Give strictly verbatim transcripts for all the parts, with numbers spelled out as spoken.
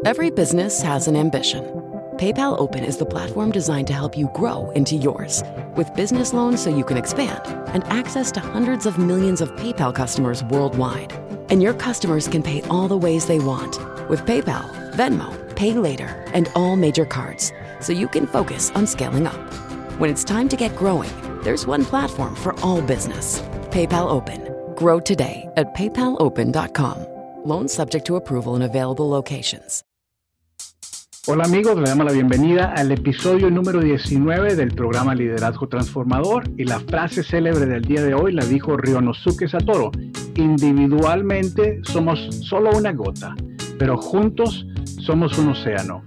Every business has an ambition. PayPal Open is the platform designed to help you grow into yours. With business loans so you can expand and access to hundreds of millions of PayPal customers worldwide. And your customers can pay all the ways they want with PayPal, Venmo, Pay Later, and all major cards, so you can focus on scaling up. When it's time to get growing, there's one platform for all business. PayPal Open. Grow today at paypal open dot com. Loans subject to approval in available locations. Hola amigos, le damos la bienvenida al episodio número diecinueve del programa Liderazgo Transformador, y la frase célebre del día de hoy la dijo Ryonosuke Satoru: individualmente somos solo una gota, pero juntos somos un océano.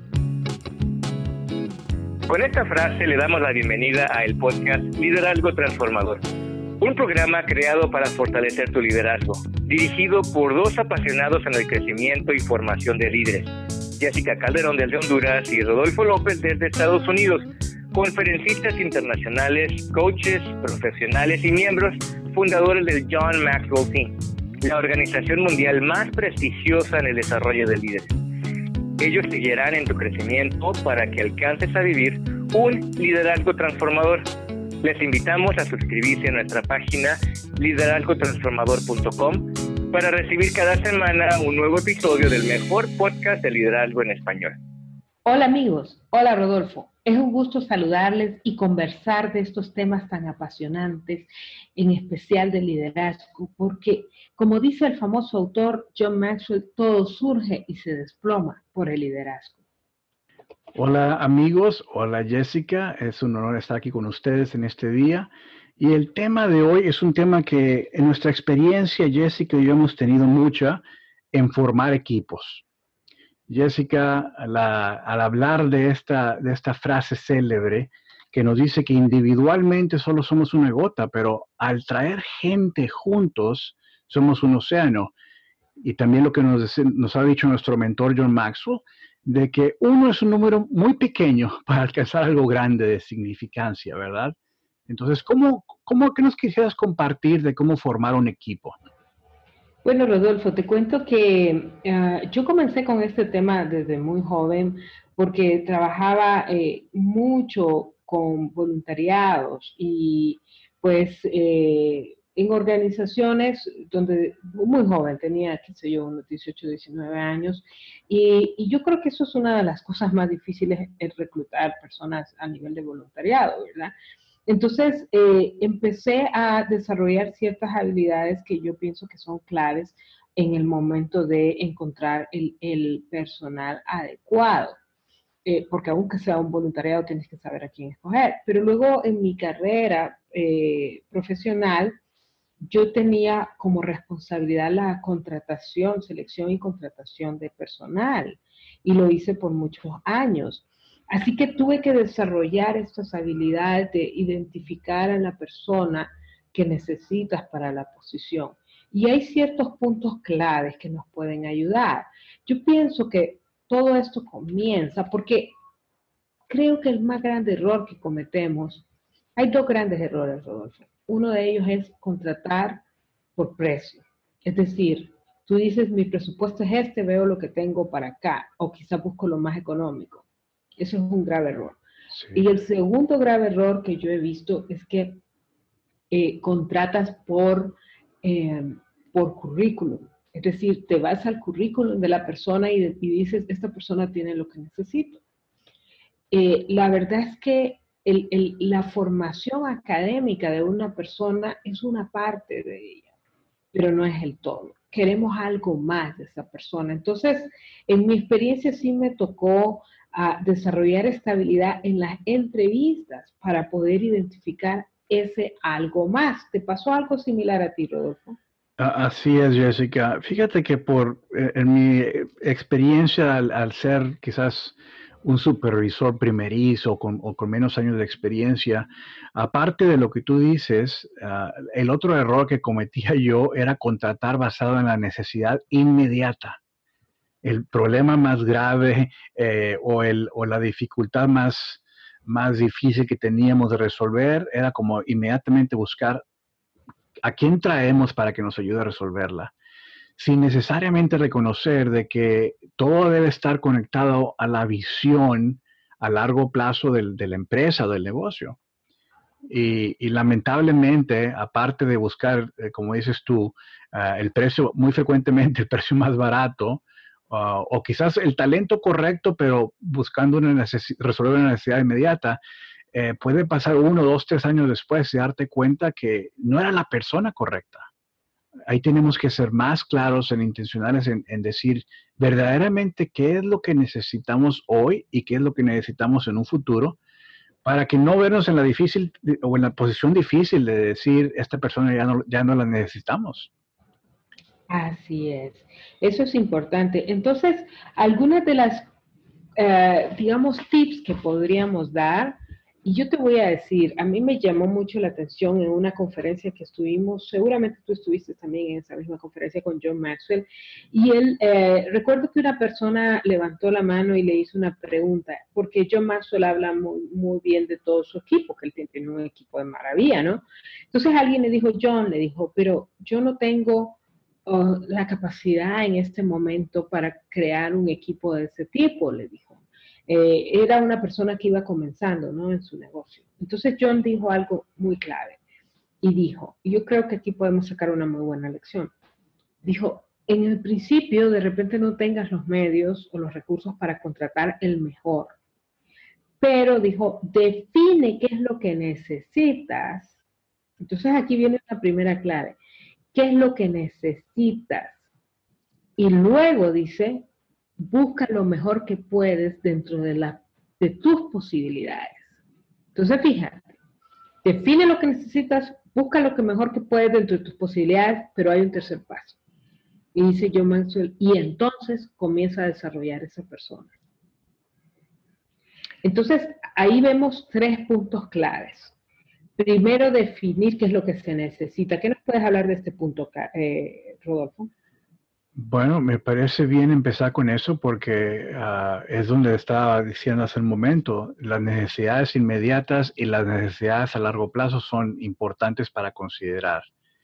Con esta frase le damos la bienvenida a el podcast Liderazgo Transformador, un programa creado para fortalecer tu liderazgo, dirigido por dos apasionados en el crecimiento y formación de líderes, Jessica Calderón desde Honduras y Rodolfo López desde Estados Unidos, conferencistas internacionales, coaches, profesionales y miembros fundadores del John Maxwell Team, la organización mundial más prestigiosa en el desarrollo de líderes. Ellos te guiarán en tu crecimiento para que alcances a vivir un liderazgo transformador. Les invitamos a suscribirse a nuestra página liderazgo transformador punto com para recibir cada semana un nuevo episodio del mejor podcast de liderazgo en español. Hola amigos, hola Rodolfo. Es un gusto saludarles y conversar de estos temas tan apasionantes, en especial del liderazgo, porque, como dice el famoso autor John Maxwell, todo surge y se desploma por el liderazgo. Hola amigos, hola Jessica, es un honor estar aquí con ustedes en este día. Y el tema de hoy es un tema que en nuestra experiencia Jessica y yo hemos tenido mucha en formar equipos. Jessica, la, al hablar de esta, de esta frase célebre que nos dice que individualmente solo somos una gota, pero al traer gente juntos somos un océano. Y también lo que nos, nos ha dicho nuestro mentor John Maxwell, de que uno es un número muy pequeño para alcanzar algo grande de significancia, ¿verdad? Entonces, ¿cómo, cómo qué nos quisieras compartir de cómo formar un equipo? Bueno, Rodolfo, te cuento que uh, yo comencé con este tema desde muy joven porque trabajaba eh, mucho con voluntariados y pues eh, en organizaciones donde muy joven, tenía, qué sé yo, unos dieciocho, diecinueve años, y, y yo creo que eso es una de las cosas más difíciles, es reclutar personas a nivel de voluntariado, ¿verdad? Entonces, eh, empecé a desarrollar ciertas habilidades que yo pienso que son claves en el momento de encontrar el, el personal adecuado. Eh, porque aunque sea un voluntariado, tienes que saber a quién escoger. Pero luego en mi carrera eh, profesional, yo tenía como responsabilidad la contratación, selección y contratación de personal. Y lo hice por muchos años. Así que tuve que desarrollar estas habilidades de identificar a la persona que necesitas para la posición. Y hay ciertos puntos claves que nos pueden ayudar. Yo pienso que todo esto comienza porque creo que el más grande error que cometemos, hay dos grandes errores, Rodolfo. Uno de ellos es contratar por precio. Es decir, tú dices, mi presupuesto es este, veo lo que tengo para acá, o quizá busco lo más económico. Eso es un grave error. Sí. Y el segundo grave error que yo he visto es que eh, contratas por, eh, por currículum. Es decir, te vas al currículum de la persona y, y dices, esta persona tiene lo que necesito. Eh, la verdad es que el, el, la formación académica de una persona es una parte de ella, pero no es el todo. Queremos algo más de esa persona. Entonces, en mi experiencia sí me tocó a desarrollar estabilidad en las entrevistas para poder identificar ese algo más. ¿Te pasó algo similar a ti, Rodolfo? Así es, Jessica. Fíjate que por en mi experiencia al, al ser quizás un supervisor primerizo con, o con menos años de experiencia, aparte de lo que tú dices, uh, el otro error que cometía yo era contratar basado en la necesidad inmediata. El problema más grave eh, o, el, o la dificultad más, más difícil que teníamos de resolver era como inmediatamente buscar a quién traemos para que nos ayude a resolverla. sin necesariamente reconocer de que todo debe estar conectado a la visión a largo plazo del, de la empresa o del negocio. Y, y lamentablemente, aparte de buscar, eh, como dices tú, uh, el precio, muy frecuentemente el precio más barato, uh, o quizás el talento correcto, pero buscando una resolver una necesidad inmediata, eh, puede pasar uno, dos, tres años después y darte cuenta que no era la persona correcta. Ahí tenemos que ser más claros e intencionales en, en decir verdaderamente qué es lo que necesitamos hoy y qué es lo que necesitamos en un futuro, para que no vernos en la difícil o en la posición difícil de decir esta persona ya no, ya no la necesitamos. Así es. Eso es importante. Entonces, algunas de las, eh, digamos, tips que podríamos dar, y yo te voy a decir, a mí me llamó mucho la atención en una conferencia que estuvimos, seguramente tú estuviste también en esa misma conferencia con John Maxwell, y él, eh, recuerdo que una persona levantó la mano y le hizo una pregunta, porque John Maxwell habla muy, muy bien de todo su equipo, que él tiene un equipo de maravilla, ¿no? Entonces alguien le dijo, John, le dijo, pero yo no tengo uh, la capacidad en este momento para crear un equipo de ese tipo, le dijo. Eh, era una persona que iba comenzando, ¿no?, en su negocio. Entonces John dijo algo muy clave y dijo, y yo creo que aquí podemos sacar una muy buena lección. Dijo, en el principio de repente no tengas los medios o los recursos para contratar el mejor, pero dijo, define qué es lo que necesitas. Entonces aquí viene la primera clave, ¿qué es lo que necesitas? Y luego dice, busca lo mejor que puedes dentro de, la, de tus posibilidades. Entonces, fíjate, define lo que necesitas, busca lo que mejor que puedes dentro de tus posibilidades, pero hay un tercer paso. Y dice John Maxwell, y entonces comienza a desarrollar esa persona. Entonces, ahí vemos tres puntos claves. Primero, definir qué es lo que se necesita. ¿Qué nos puedes hablar de este punto, eh, Rodolfo? Bueno, me parece bien empezar con eso porque uh, es donde estaba diciendo hace un momento. Las necesidades inmediatas y las necesidades a largo plazo son importantes para considerar.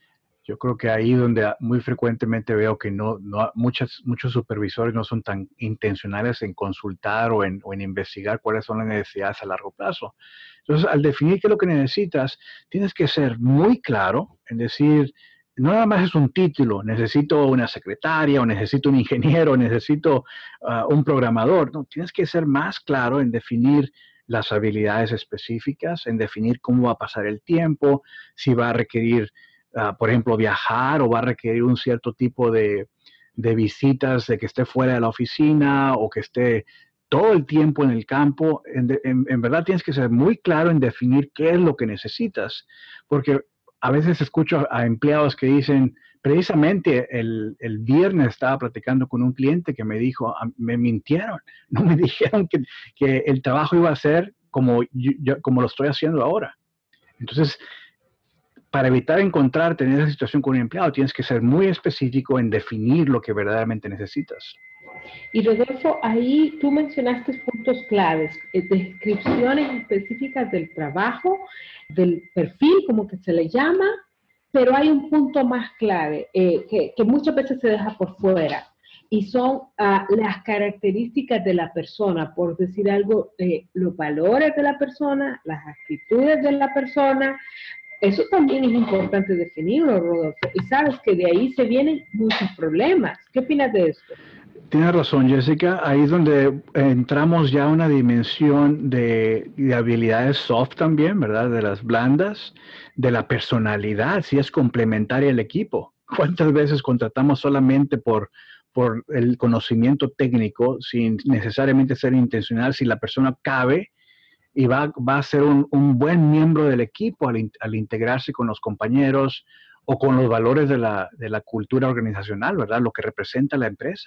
Yo creo que ahí donde muy frecuentemente veo que no, no muchas, muchos supervisores no son tan intencionales en consultar o en, o en investigar cuáles son las necesidades a largo plazo. Entonces, al definir qué es lo que necesitas, tienes que ser muy claro en decir, no nada más es un título, necesito una secretaria, o necesito un ingeniero, o necesito uh, un programador. No, tienes que ser más claro en definir las habilidades específicas, en definir cómo va a pasar el tiempo, si va a requerir, uh, por ejemplo, viajar, o va a requerir un cierto tipo de, de visitas, de que esté fuera de la oficina, o que esté todo el tiempo en el campo. En, en, en verdad tienes que ser muy claro en definir qué es lo que necesitas, porque a veces escucho a empleados que dicen, precisamente el, el viernes estaba platicando con un cliente que me dijo, me mintieron, no me dijeron que, que el trabajo iba a ser como, yo, como lo estoy haciendo ahora. Entonces, para evitar encontrarte en esa situación con un empleado, tienes que ser muy específico en definir lo que verdaderamente necesitas. Y Rodolfo, ahí tú mencionaste puntos claves, eh, descripciones específicas del trabajo, del perfil, como que se le llama, pero hay un punto más clave eh, que, que muchas veces se deja por fuera, y son uh, las características de la persona, por decir algo, eh, los valores de la persona, las actitudes de la persona. Eso también es importante definirlo, Rodolfo, y sabes que de ahí se vienen muchos problemas. ¿Qué opinas de esto? Tienes razón, Jessica. Ahí es donde entramos ya a una dimensión de, de habilidades soft también, ¿verdad? De las blandas, de la personalidad, si es complementaria al equipo. ¿Cuántas veces contratamos solamente por, por el conocimiento técnico, sin necesariamente ser intencional, si la persona cabe y va, va a ser un, un buen miembro del equipo al, al integrarse con los compañeros o con los valores de la, de la cultura organizacional, ¿verdad? Lo que representa la empresa.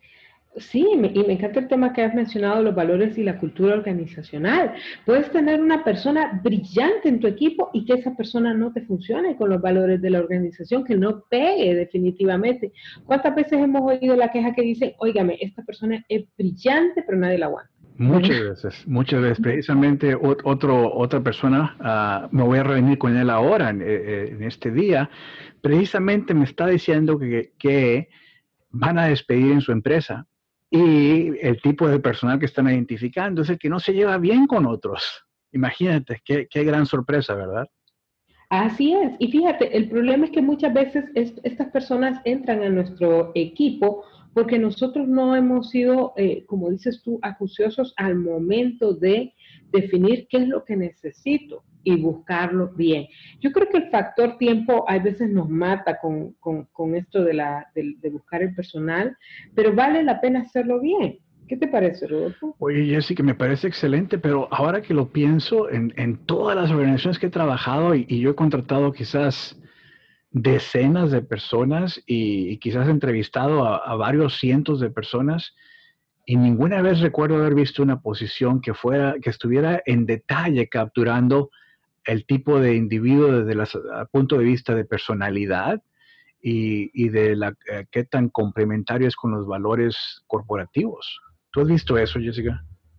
Sí, y me encanta el tema que has mencionado, los valores y la cultura organizacional. Puedes tener una persona brillante en tu equipo y que esa persona no te funcione con los valores de la organización, que no pegue definitivamente. ¿Cuántas veces hemos oído la queja que dice, óigame, esta persona es brillante, pero nadie la aguanta? Muchas veces, muchas veces. Precisamente otro, otra persona, uh, me voy a reunir con él ahora, en, en este día, precisamente me está diciendo que, que van a despedir en su empresa y el tipo de personal que están identificando es el que no se lleva bien con otros. Imagínate, qué, qué gran sorpresa, ¿verdad? Así es. Y fíjate, el problema es que muchas veces es, estas personas entran a nuestro equipo porque nosotros no hemos sido, eh, como dices tú, acuciosos al momento de definir qué es lo que necesito y buscarlo bien. Yo creo que el factor tiempo a veces nos mata con, con, con esto de, la, de, de buscar el personal, pero vale la pena hacerlo bien. ¿Qué te parece, Rodolfo? Oye, Jessica, me parece excelente, pero ahora que lo pienso, en, en todas las organizaciones que he trabajado y, y yo he contratado quizás decenas de personas y, y quizás entrevistado a, a varios cientos de personas y ninguna vez recuerdo haber visto una posición que fuera, que estuviera en detalle capturando el tipo de individuo desde el punto de vista de personalidad y, y de la, eh, qué tan complementario es con los valores corporativos. ¿Tú has visto eso, Jessica?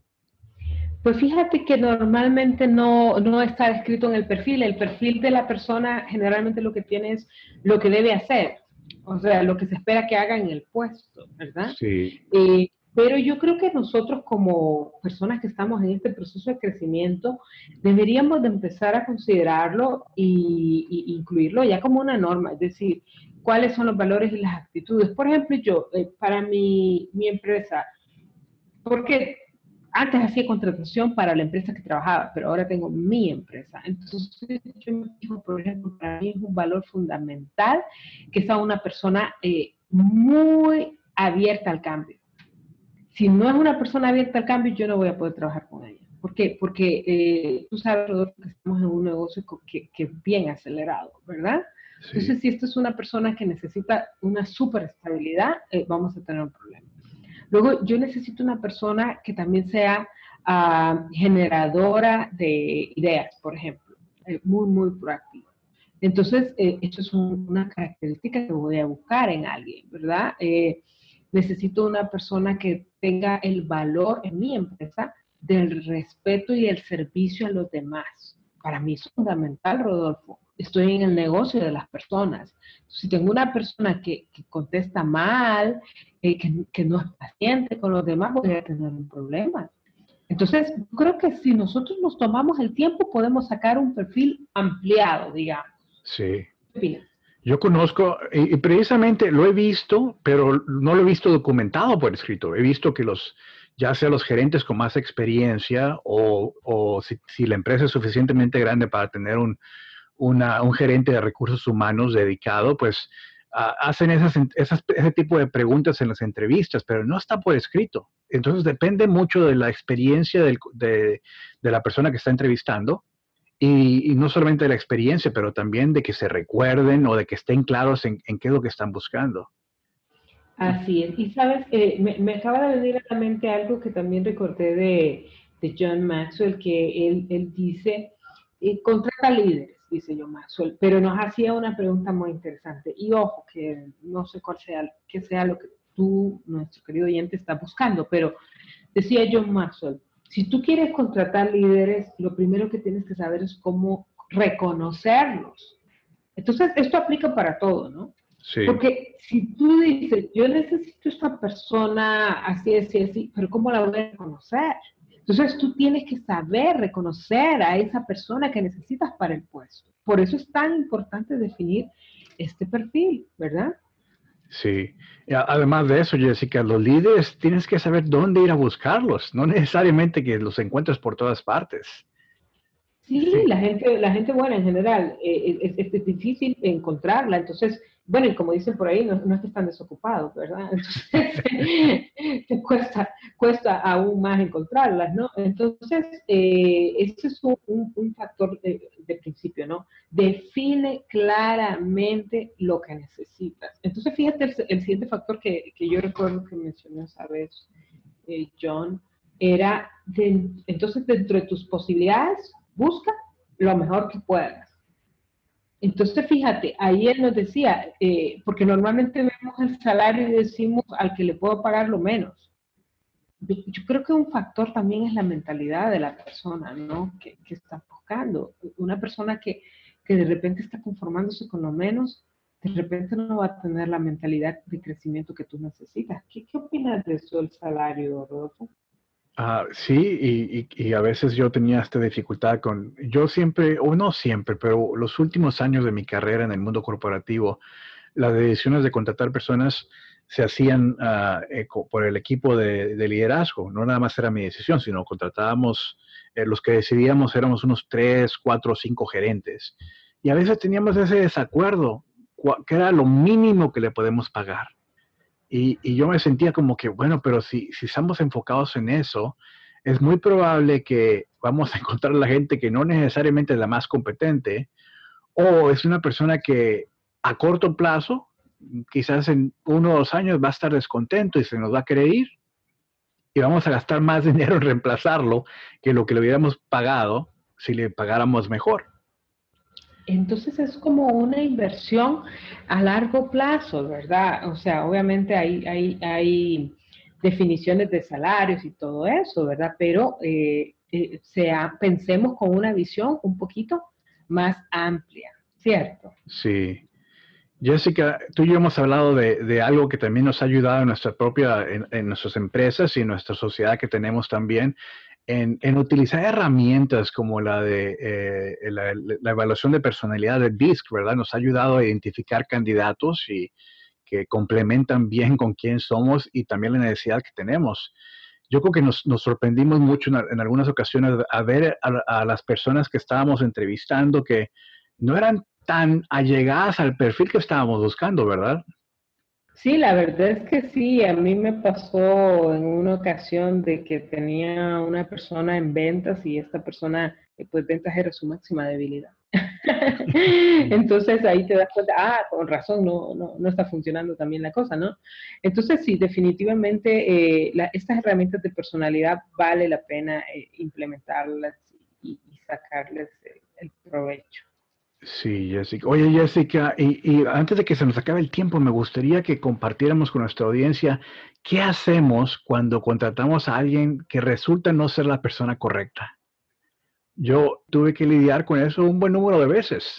Pues fíjate que normalmente no, no está escrito en el perfil. El perfil de la persona generalmente lo que tiene es lo que debe hacer, o sea, lo que se espera que haga en el puesto, ¿verdad? Sí. Eh, pero yo creo que nosotros como personas que estamos en este proceso de crecimiento deberíamos de empezar a considerarlo y, y incluirlo ya como una norma, es decir, cuáles son los valores y las actitudes. Por ejemplo, yo, eh, para mi, mi empresa, porque antes hacía contratación para la empresa que trabajaba, pero ahora tengo mi empresa. Entonces, yo me fijo, por ejemplo, para mí es un valor fundamental que sea una persona eh, muy abierta al cambio. Si no es una persona abierta al cambio, yo no voy a poder trabajar con ella. ¿Por qué? Porque eh, tú sabes, Rodolfo, que estamos en un negocio que, que es bien acelerado, ¿verdad? Sí. Entonces, si esto es una persona que necesita una súper estabilidad, eh, vamos a tener un problema. Luego, yo necesito una persona que también sea uh, generadora de ideas, por ejemplo, eh, muy, muy proactiva. Entonces, eh, esto es un, una característica que voy a buscar en alguien, ¿verdad? Eh, necesito una persona que tenga el valor en mi empresa del respeto y el servicio a los demás. Para mí es fundamental, Rodolfo. Estoy en el negocio de las personas. Si tengo una persona que, que contesta mal, eh, que, que no es paciente con los demás, voy a tener un problema. Entonces, creo que si nosotros nos tomamos el tiempo, podemos sacar un perfil ampliado, digamos. Sí. ¿Qué opinas? Yo conozco, y precisamente lo he visto, pero no lo he visto documentado por escrito. He visto que los, ya sea los gerentes con más experiencia o, o si, si la empresa es suficientemente grande para tener un, una, un gerente de recursos humanos dedicado, pues uh, hacen esas, esas, ese tipo de preguntas en las entrevistas, pero no está por escrito. Entonces depende mucho de la experiencia del, de, de la persona que está entrevistando. Y, y no solamente de la experiencia, pero también de que se recuerden o de que estén claros en, en qué es lo que están buscando. Así es. Y sabes, eh, me, me acaba de venir a la mente algo que también recordé de, de John Maxwell, que él, él dice, eh, contrata líderes, dice John Maxwell, pero nos hacía una pregunta muy interesante. Y ojo, que no sé cuál sea, qué sea lo que tú, nuestro querido oyente, está buscando, pero decía John Maxwell, si tú quieres contratar líderes, lo primero que tienes que saber es cómo reconocerlos. Entonces, esto aplica para todo, ¿no? Sí. Porque si tú dices, yo necesito esta persona así, así, así, pero ¿cómo la voy a reconocer? Entonces, tú tienes que saber reconocer a esa persona que necesitas para el puesto. Por eso es tan importante definir este perfil, ¿verdad? Sí. Además de eso, Jessica, los líderes tienes que saber dónde ir a buscarlos, no necesariamente que los encuentres por todas partes. Sí, sí. La gente, la gente buena en general, eh, es, es difícil encontrarla, entonces, bueno, y como dicen por ahí, no, no es que están desocupados, ¿verdad? Entonces, te cuesta, cuesta aún más encontrarlas, ¿no? Entonces, eh, ese es un, un, un factor de, de principio, ¿no? Define claramente lo que necesitas. Entonces, fíjate, el, el siguiente factor que, que yo recuerdo que mencionó esa vez, eh, John, era, de, entonces, dentro de tus posibilidades, busca lo mejor que puedas. Entonces, fíjate, ahí él nos decía, eh, porque normalmente vemos el salario y decimos al que le puedo pagar lo menos. Yo, yo creo que un factor también es la mentalidad de la persona, ¿no? Que, que está buscando. Una persona que, que de repente está conformándose con lo menos, de repente no va a tener la mentalidad de crecimiento que tú necesitas. ¿Qué, qué opinas de eso del salario, Rodolfo? Ah, sí, y, y- y a veces yo tenía esta dificultad con, yo siempre, o no siempre, pero los últimos años de mi carrera en el mundo corporativo, las decisiones de contratar personas se hacían ah, eh, co- por el equipo de, de liderazgo. No nada más era mi decisión, sino contratábamos, eh, los que decidíamos éramos unos tres, cuatro o cinco gerentes. Y a veces teníamos ese desacuerdo, cua- que era lo mínimo que le podemos pagar. Y, y yo me sentía como que, bueno, pero si, si estamos enfocados en eso, es muy probable que vamos a encontrar a la gente que no necesariamente es la más competente, o es una persona que a corto plazo, quizás en uno o dos años, va a estar descontento y se nos va a querer ir, y vamos a gastar más dinero en reemplazarlo que lo que le hubiéramos pagado si le pagáramos mejor. Entonces es como una inversión a largo plazo, ¿verdad? O sea, obviamente hay, hay, hay definiciones de salarios y todo eso, ¿verdad? Pero eh, eh, sea, pensemos con una visión un poquito más amplia, ¿cierto? Sí. Jessica, tú y yo hemos hablado de, de algo que también nos ha ayudado en nuestra propia, en, en nuestras empresas y en nuestra sociedad que tenemos también, en, en utilizar herramientas como la de eh, la, la evaluación de personalidad de D I S C, ¿verdad? Nos ha ayudado a identificar candidatos y que complementan bien con quién somos y también la necesidad que tenemos. Yo creo que nos, nos sorprendimos mucho en, en, algunas ocasiones a ver a, a las personas que estábamos entrevistando que no eran tan allegadas al perfil que estábamos buscando, ¿verdad? Sí, la verdad es que sí, a mí me pasó en una ocasión de que tenía una persona en ventas y esta persona, eh, pues ventas era su máxima debilidad. Entonces ahí te das cuenta, ah, con razón, no, no, no está funcionando también la cosa, ¿no? Entonces sí, definitivamente eh, la, estas herramientas de personalidad vale la pena eh, implementarlas y, y sacarles el, el provecho. Sí, Jessica. Oye, Jessica, y, y antes de que se nos acabe el tiempo, me gustaría que compartiéramos con nuestra audiencia qué hacemos cuando contratamos a alguien que resulta no ser la persona correcta. Yo tuve que lidiar con eso un buen número de veces.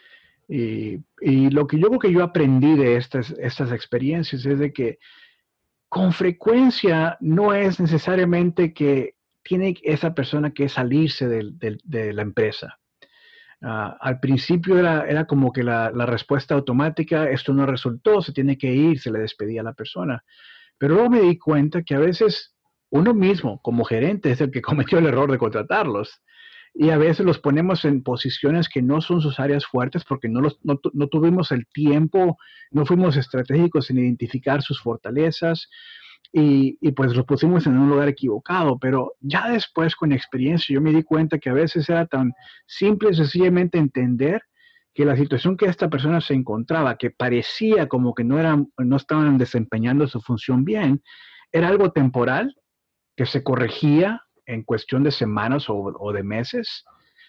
Y, y lo que yo creo que yo aprendí de estas, estas experiencias es de que con frecuencia no es necesariamente que tiene esa persona que salirse del- del- de la empresa. Ah, al principio era, era como que la, la respuesta automática, esto no resultó, se tiene que ir, se le despedía a la persona. Pero luego me di cuenta que a veces uno mismo, como gerente, es el que cometió el error de contratarlos. Y a veces los ponemos en posiciones que no son sus áreas fuertes porque no, los, no, no tuvimos el tiempo, no fuimos estratégicos en identificar sus fortalezas y, y pues los pusimos en un lugar equivocado. Pero ya después, con experiencia, yo me di cuenta que a veces era tan simple y sencillamente entender que la situación que esta persona se encontraba, que parecía como que no, eran, no estaban desempeñando su función bien, era algo temporal que se corregía en cuestión de semanas o, o de meses,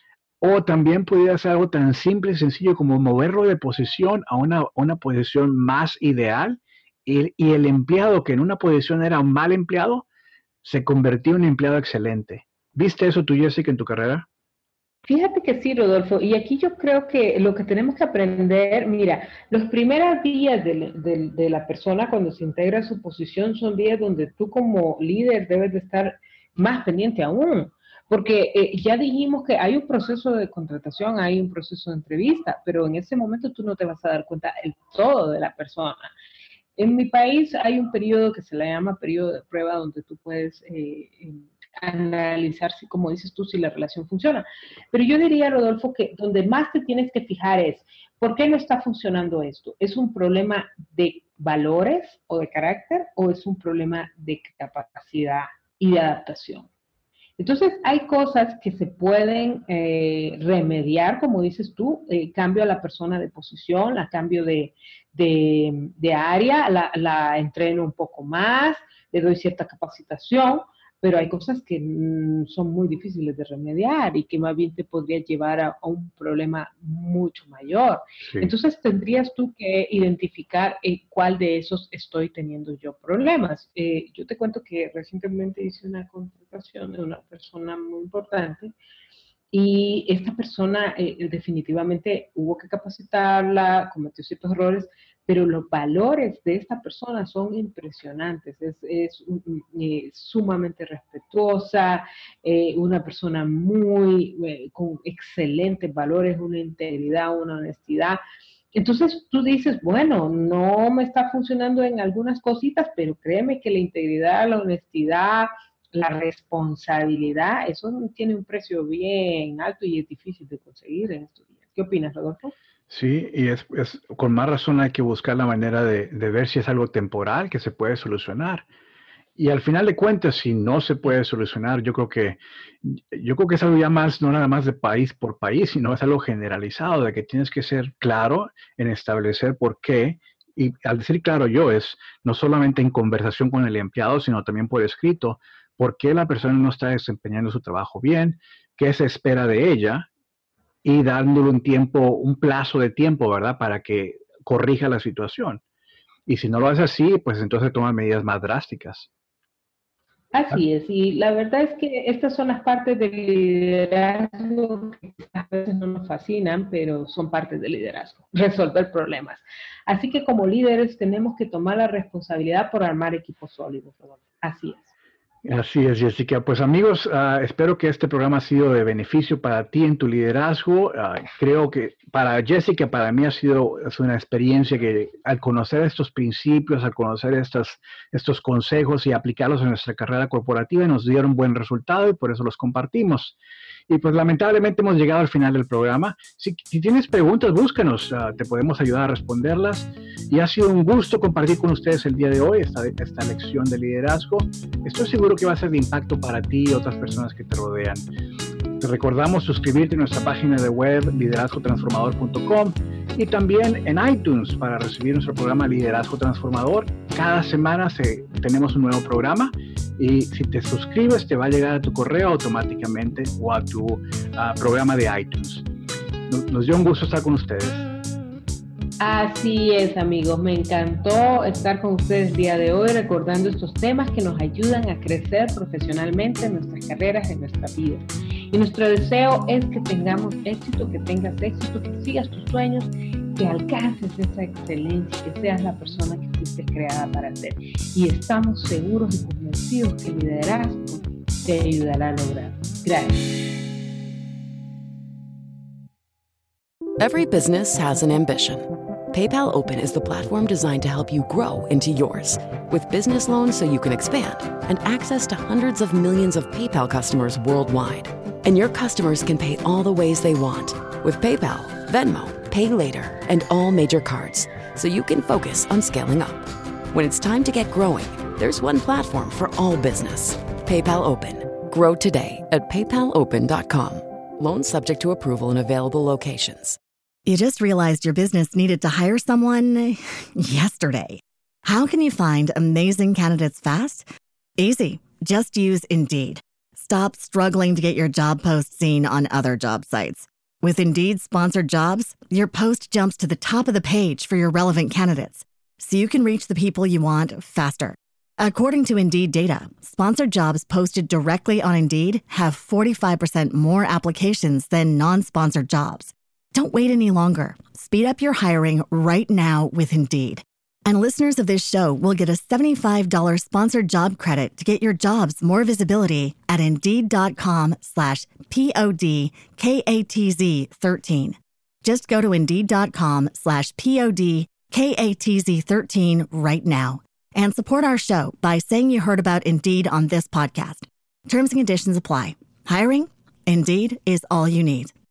o también podía ser algo tan simple y sencillo como moverlo de posición a una, una posición más ideal y, y el empleado que en una posición era un mal empleado, se convertía en un empleado excelente. ¿Viste eso tú, Jessica, en tu carrera? Fíjate que sí, Rodolfo, y aquí yo creo que lo que tenemos que aprender, mira, los primeros días de, de, de, la persona cuando se integra a su posición son días donde tú como líder debes de estar más pendiente aún, porque eh, ya dijimos que hay un proceso de contratación, hay un proceso de entrevista, pero en ese momento tú no te vas a dar cuenta del todo de la persona. En mi país hay un periodo que se le llama periodo de prueba donde tú puedes eh, analizar, si, como dices tú, si la relación funciona. Pero yo diría, Rodolfo, que donde más te tienes que fijar es, ¿por qué no está funcionando esto? ¿Es un problema de valores o de carácter o es un problema de capacidad y de adaptación? Entonces, hay cosas que se pueden eh, remediar, como dices tú, eh, cambio a la persona de posición, la cambio de, de, de área, la, la, entreno un poco más, le doy cierta capacitación, pero hay cosas que mm, son muy difíciles de remediar y que más bien te podría llevar a, a un problema mucho mayor. Sí. Entonces, tendrías tú que identificar eh, cuál de esos estoy teniendo yo problemas. Eh, yo te cuento que recientemente hice una contratación de una persona muy importante y esta persona eh, definitivamente hubo que capacitarla, cometió ciertos errores, pero los valores de esta persona son impresionantes. Es, es eh, sumamente respetuosa, eh, una persona muy, eh, con excelentes valores, una integridad, una honestidad. Entonces tú dices, bueno, no me está funcionando en algunas cositas, pero créeme que la integridad, la honestidad, la responsabilidad, eso tiene un precio bien alto y es difícil de conseguir en estos días. ¿Qué opinas, Rodolfo? Sí, y es, es con más razón hay que buscar la manera de, de ver si es algo temporal que se puede solucionar. Y al final de cuentas, si no se puede solucionar, yo creo que yo creo que es algo ya más, no nada más de país por país, sino es algo generalizado, de que tienes que ser claro en establecer por qué. Y al decir claro yo, es no solamente en conversación con el empleado, sino también por escrito, por qué la persona no está desempeñando su trabajo bien, qué se espera de ella, y dándole un tiempo, un plazo de tiempo, ¿verdad? Para que corrija la situación. Y si no lo hace así, pues entonces toma medidas más drásticas. Así es, y la verdad es que estas son las partes del liderazgo que a veces no nos fascinan, pero son partes del liderazgo, resolver problemas. Así que como líderes tenemos que tomar la responsabilidad por armar equipos sólidos. Así es. Así es, Jessica. Pues amigos, uh, espero que este programa ha sido de beneficio para ti en tu liderazgo. Uh, creo que para Jessica, para mí ha sido es una experiencia que al conocer estos principios, al conocer estas, estos consejos y aplicarlos en nuestra carrera corporativa, nos dieron buen resultado y por eso los compartimos. Y pues lamentablemente hemos llegado al final del programa. Si, si tienes preguntas, búscanos, uh, te podemos ayudar a responderlas. Y ha sido un gusto compartir con ustedes el día de hoy esta, esta lección de liderazgo. Estoy seguro que va a ser de impacto para ti y otras personas que te rodean. Te recordamos suscribirte a nuestra página de web liderazgo transformador punto com y también en iTunes para recibir nuestro programa Liderazgo Transformador. Cada semana se, tenemos un nuevo programa y si te suscribes te va a llegar a tu correo automáticamente o a tu uh, programa de iTunes. Nos, nos dio un gusto estar con ustedes. Así es, amigos, me encantó estar con ustedes el día de hoy recordando estos temas que nos ayudan a crecer profesionalmente en nuestras carreras, en nuestra vida. Y nuestro deseo es que tengamos éxito, que tengas éxito, que sigas tus sueños, que alcances esa excelencia, que seas la persona que fuiste creada para ser. Y estamos seguros y convencidos que el liderazgo te ayudará a lograr. Gracias. Every business has an ambition. PayPal Open is the platform designed to help you grow into yours. With business loans so you can expand and access to hundreds of millions of PayPal customers worldwide. And your customers can pay all the ways they want with PayPal, Venmo, Pay Later, and all major cards, so you can focus on scaling up. When it's time to get growing, there's one platform for all business. PayPal Open. Grow today at paypal open dot com. Loans subject to approval in available locations. You just realized your business needed to hire someone yesterday. How can you find amazing candidates fast? Easy. Just use Indeed. Stop struggling to get your job post seen on other job sites. With Indeed sponsored jobs, your post jumps to the top of the page for your relevant candidates, so you can reach the people you want faster. According to Indeed data, sponsored jobs posted directly on Indeed have forty-five percent more applications than non-sponsored jobs. Don't wait any longer. Speed up your hiring right now with Indeed. And listeners of this show will get a seventy-five dollars sponsored job credit to get your jobs more visibility at Indeed.com slash P-O-D-K-A-T-Z 13. Just go to Indeed.com slash P-O-D-K-A-T-Z 13 right now and support our show by saying you heard about Indeed on this podcast. Terms and conditions apply. Hiring? Indeed is all you need.